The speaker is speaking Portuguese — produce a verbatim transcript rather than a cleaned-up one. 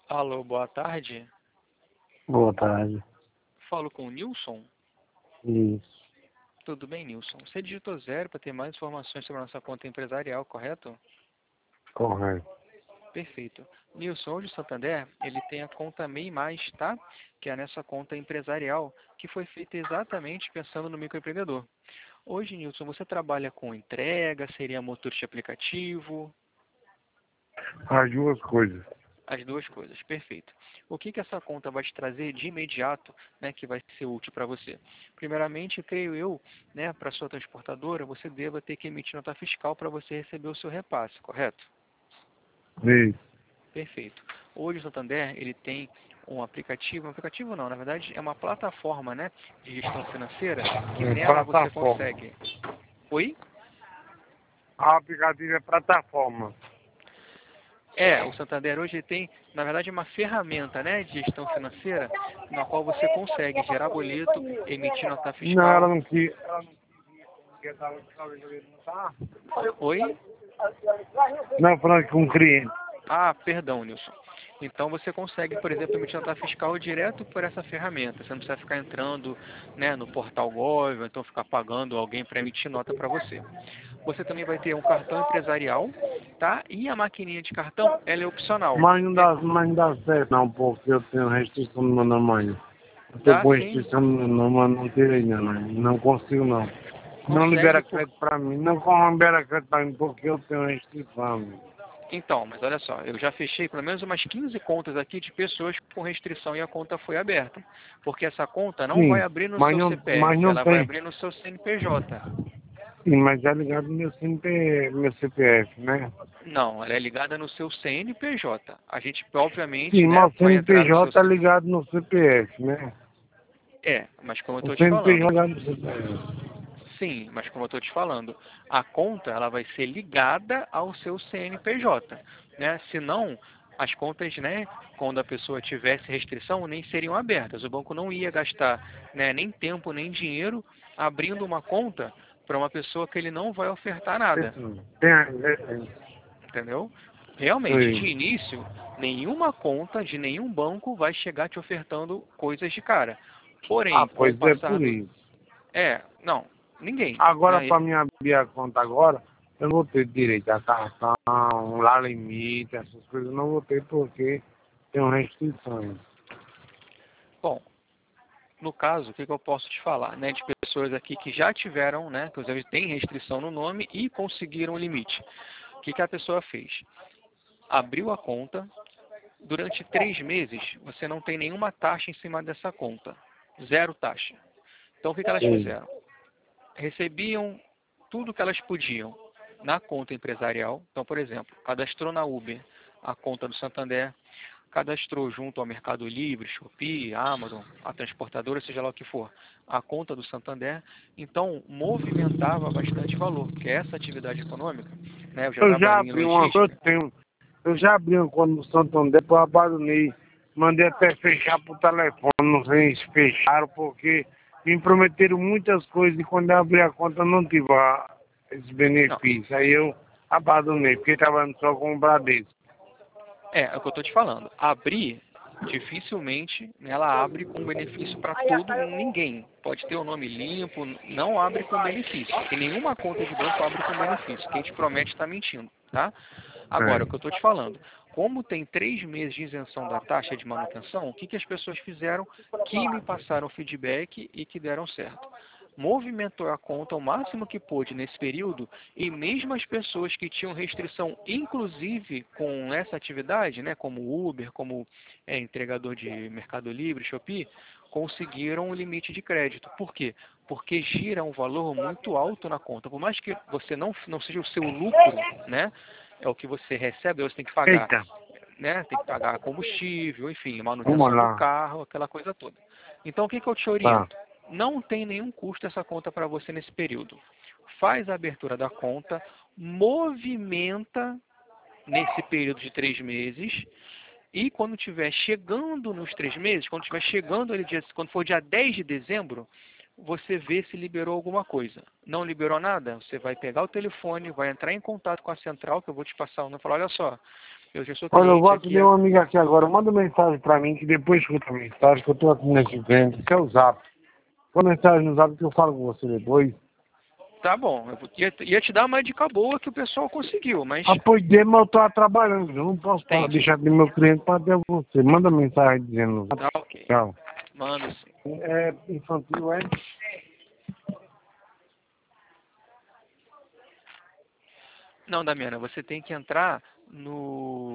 Alô, boa tarde. Boa tarde. Falo com o Nilson. Isso, Tudo bem, Nilson? Você digitou zero para ter mais informações sobre a nossa conta empresarial, correto? correto. Perfeito. Nilson, hoje o Santander, ele tem a conta MEI Mais, tá? Que é nessa conta empresarial, que foi feita exatamente pensando no microempreendedor. Hoje, Nilson, você trabalha com entrega, seria motorista aplicativo? As duas coisas. As duas coisas, perfeito. O que, que essa conta vai te trazer de imediato, né, que vai ser útil para você? Primeiramente, creio eu, né, para a sua transportadora, você deva ter que emitir nota fiscal para você receber o seu repasse, correto? Isso. Perfeito. Hoje o Santander, ele tem um aplicativo, um aplicativo não, na verdade é uma plataforma, né, de gestão financeira, que É nela você plataforma. consegue... Oi? A aplicativo é plataforma. É, o Santander hoje tem, na verdade, uma ferramenta, né, de gestão financeira, na qual você consegue gerar boleto, emitir nota Não, ela fiscal. não quis. Ela não quer dar o não tá? Oi? Não, falando com um cliente. Ah, perdão, Nilson. Então você consegue, por exemplo, emitir nota fiscal direto por essa ferramenta. Você não precisa ficar entrando, né, no portal Gov, ou então ficar pagando alguém para emitir nota para você. Você também vai ter um cartão empresarial, tá? E a maquininha de cartão, ela é opcional. Mas não É, dá, mas não dá certo não, porque eu tenho restrição no meu nome. Eu tô dá com sim, restrição no meu nome, mas não tirei não, né? Não consigo não. Não consegue libera por... crédito pra mim. Não como libera crédito pra mim porque eu tenho restrição. Então, mas olha só, eu já fechei pelo menos umas quinze contas aqui de pessoas com restrição e a conta foi aberta. Porque essa conta não vai Sim, abrir no mas seu não, mas C P F, não ela vai tem. abrir no seu C N P J. Sim, mas é ligado no meu C N P, meu C P F, né? Não, ela é ligada no seu C N P J. A gente, obviamente, Sim, né, mas o vai entrar no seu... C N P J tá ligado no C P F, né? É, mas como eu O estou te C N P J falando, tá ligado no C P F. sim, mas como eu estou te falando, a conta ela vai ser ligada ao seu C N P J, né? Senão, as contas, né, quando a pessoa tivesse restrição, nem seriam abertas. O banco não ia gastar, né, nem tempo nem dinheiro abrindo uma conta para uma pessoa que ele não vai ofertar nada, Sim, tem, é, é, entendeu? Realmente, de sim. início, nenhuma conta de nenhum banco vai chegar te ofertando coisas de cara. Ah, Porém, com o pois é passar por do... isso. É, não, ninguém, Agora, né? para mim abrir a conta agora, eu não vou ter direito a cartão, lá limite, essas coisas, eu não vou ter porque tem restrições. Bom, no caso, o que, que eu posso te falar, né, de pessoas aqui que já tiveram, né, inclusive tem restrição no nome e conseguiram o limite. O que, que a pessoa fez? Abriu a conta, durante três meses você não tem nenhuma taxa em cima dessa conta, zero taxa. Então o que, que elas Sim, fizeram? Recebiam tudo que elas podiam na conta empresarial. Então, por exemplo, cadastrou na Uber a conta do Santander, cadastrou junto ao Mercado Livre, Shopee, Amazon, a transportadora, seja lá o que for, a conta do Santander, então movimentava bastante valor, porque essa atividade econômica, né, eu já eu já trabalhei em abri uma, eu logística, tenho, eu já abri uma conta no Santander, depois abandonei. Mandei até fechar por telefone, não sei se fecharam, porque me prometeram muitas coisas e quando eu abri a conta eu não tive a, esse não, benefício. Aí eu abandonei, fiquei trabalhando só com o Bradesco. é, é o que eu estou te falando, abrir, dificilmente né, ela abre com benefício para todo ninguém. Pode ter o nome limpo, não abre com benefício. E nenhuma conta de banco abre com benefício. Quem te promete está mentindo, tá? Agora, o que eu É. estou te falando, como tem três meses de isenção da taxa de manutenção, o que, que as pessoas fizeram que me passaram feedback e que deram certo? Movimentou a conta o máximo que pôde nesse período e mesmo as pessoas que tinham restrição, inclusive com essa atividade, né, como Uber, como é, entregador de Mercado Livre, Shopee, conseguiram o limite de crédito. Por quê? Porque gira um valor muito alto na conta. Por mais que você não, não seja o seu lucro, né, é o que você recebe, você tem que pagar, Eita, né? Tem que pagar combustível, enfim, vamos manutenção do lá. carro, aquela coisa toda. Então, o que, que eu te Tá. oriento? Não tem nenhum custo essa conta para você nesse período. Faz a abertura da conta, movimenta nesse período de três meses e quando estiver chegando nos três meses, quando estiver chegando ali, dia, quando for dia dez de dezembro, você vê se liberou alguma coisa. Não liberou nada? Você vai pegar o telefone, vai entrar em contato com a central, que eu vou te passar o número, e falar, olha só, eu já sou Olha, eu vou cliente aqui. atender uma amiga aqui agora. Manda mensagem pra mim, que depois escuta a mensagem, que eu tô atendendo esse cliente. Esse é o Zap. Manda mensagem no Zap que eu falo com você depois. Tá bom, eu ia, ia te dar uma dica boa que o pessoal conseguiu, mas... Ah, pois de, mas eu tô trabalhando. Eu não posso parar, Entendi. deixar de meu cliente para até você. Manda mensagem dizendo. Tá ok. Tchau. Manda sim. É infantil, é? Não, Damiana, você tem que entrar no